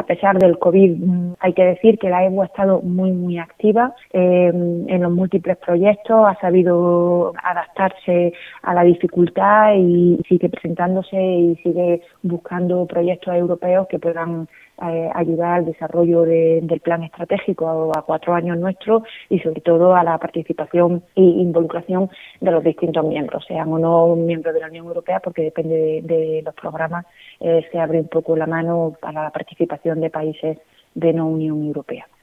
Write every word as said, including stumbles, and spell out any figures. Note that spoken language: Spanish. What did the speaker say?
pesar del COVID, hay que decir que la E B U ha estado muy, muy activa eh, en los múltiples proyectos, ha sabido adaptarse a la dificultad y sigue presentándose y sigue buscando proyectos europeos que puedan eh, ayudar al desarrollo de, del plan estratégico a, a cuatro años nuestro y sobre todo a la participación e involucración de los distintos miembros, sean o no miembros de la Unión Europea, porque depende de, de los programas, eh, se abre un poco la mano para la participación de países de no Unión Europea.